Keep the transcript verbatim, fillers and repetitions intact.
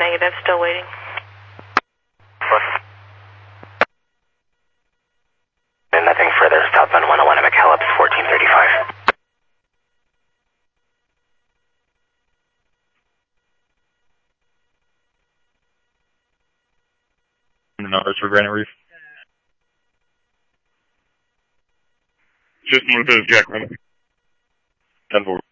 negative, still waiting. And nothing further, southbound one oh one at McKellips, fourteen thirty-five. The numbers for Granite Reef. Just north of Jack Run. ten four.